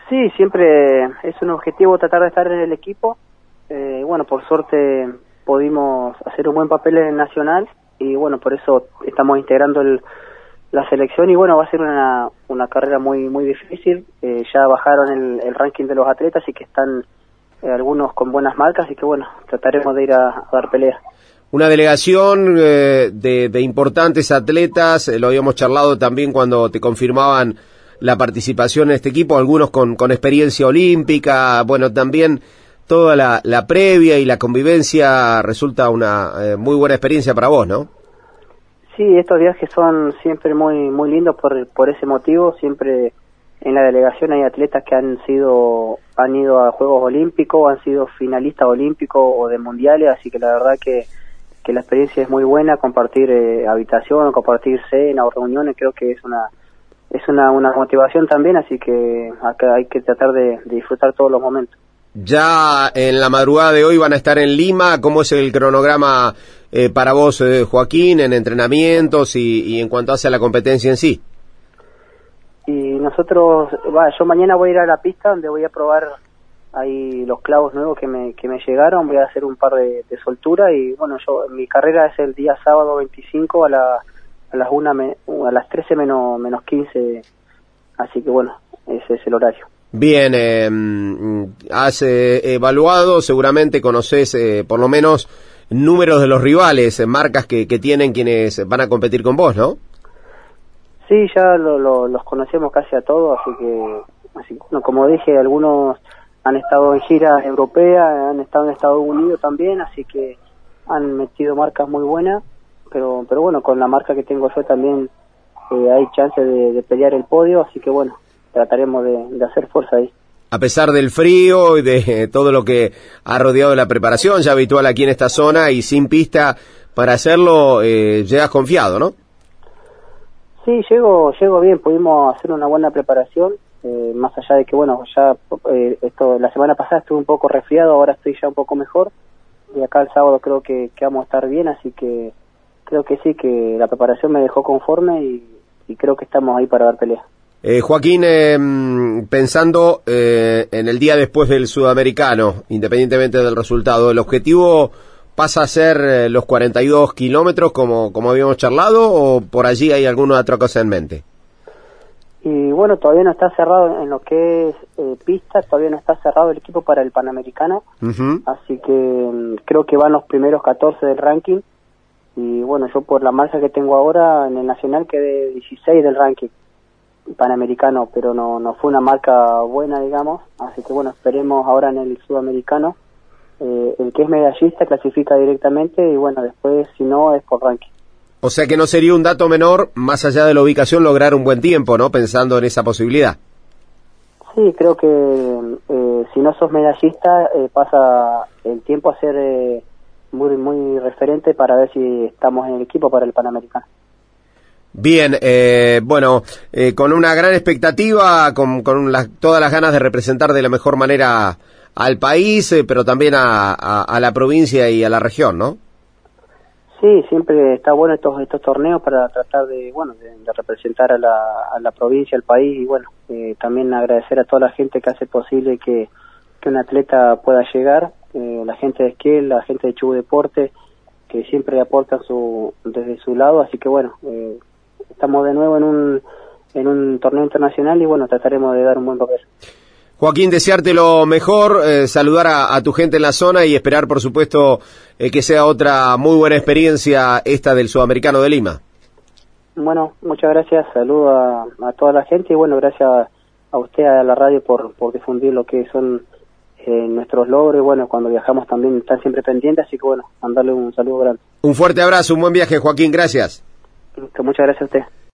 Sí, siempre es un objetivo tratar de estar en el equipo. Bueno, por suerte pudimos hacer un buen papel en el Nacional y bueno, por eso estamos integrando la selección y bueno, va a ser una carrera muy difícil. Ya bajaron el ranking de los atletas y que están algunos con buenas marcas y que bueno, trataremos de ir a dar pelea. Una delegación de importantes atletas, lo habíamos charlado también cuando te confirmaban la participación en este equipo, algunos con experiencia olímpica, bueno, también toda la previa y la convivencia resulta una muy buena experiencia para vos, ¿no? Sí, estos viajes son siempre muy lindos por ese motivo. Siempre en la delegación hay atletas que han ido a Juegos Olímpicos, han sido finalistas olímpicos o de mundiales, así que la verdad que la experiencia es muy buena. Compartir habitación, compartir cena o reuniones, creo que es una motivación también, así que acá hay que tratar de disfrutar todos los momentos. Ya en la madrugada de hoy van a estar en Lima. ¿Cómo es el cronograma para vos, Joaquín, en entrenamientos y en cuanto hace a la competencia en sí? Y nosotros, yo mañana voy a ir a la pista donde voy a probar ahí los clavos nuevos que me llegaron. Voy a hacer un par de soltura y bueno, mi carrera es el día sábado 25 a las 13 menos 15, así que bueno, ese es el horario. Bien, has evaluado, seguramente conoces por lo menos números de los rivales, marcas que tienen quienes van a competir con vos, ¿no? Sí, ya los conocemos casi a todos, así que bueno, como dije, algunos han estado en gira europea, han estado en Estados Unidos también, así que han metido marcas muy buenas, pero bueno, con la marca que tengo yo también hay chance de pelear el podio, así que bueno, trataremos de hacer fuerza ahí. A pesar del frío y de todo lo que ha rodeado la preparación, ya habitual aquí en esta zona y sin pista para hacerlo, llegas confiado, ¿no? Sí, llego bien, pudimos hacer una buena preparación, más allá de que bueno, ya la semana pasada estuve un poco resfriado, ahora estoy ya un poco mejor, y acá el sábado creo que vamos a estar bien, así que creo que sí, que la preparación me dejó conforme y creo que estamos ahí para dar pelea. Joaquín, pensando en el día después del Sudamericano, independientemente del resultado, ¿el objetivo pasa a ser los 42 kilómetros como habíamos charlado o por allí hay alguna otra cosa en mente? Y bueno, todavía no está cerrado en lo que es pista, todavía no está cerrado el equipo para el Panamericano, así que creo que van los primeros 14 del ranking y bueno, yo por la marca que tengo ahora en el Nacional quedé 16 del ranking Panamericano, pero no fue una marca buena, digamos, así que bueno, esperemos ahora en el Sudamericano. El que es medallista clasifica directamente y bueno, después si no es por ranking. O sea que no sería un dato menor, más allá de la ubicación, lograr un buen tiempo, ¿no? Pensando en esa posibilidad. Sí, creo que si no sos medallista pasa el tiempo a ser muy referente para ver si estamos en el equipo para el Panamericano. Bien, bueno, con una gran expectativa, con todas las ganas de representar de la mejor manera al país, pero también a la provincia y a la región, ¿no? Sí, siempre está bueno estos torneos para tratar de representar a la provincia, al país y bueno, también agradecer a toda la gente que hace posible que un atleta pueda llegar, la gente de Esquel, la gente de Chubut Deporte, que siempre aportan desde su lado, así que bueno, estamos de nuevo en un torneo internacional y bueno, trataremos de dar un buen papel. Joaquín, desearte lo mejor, saludar a tu gente en la zona y esperar, por supuesto, que sea otra muy buena experiencia esta del Sudamericano de Lima. Bueno, muchas gracias, saludo a toda la gente y bueno, gracias a usted, a la radio, por difundir lo que son nuestros logros y bueno, cuando viajamos también están siempre pendientes, así que bueno, mandarle un saludo grande. Un fuerte abrazo, un buen viaje, Joaquín, gracias. Muchas gracias a usted.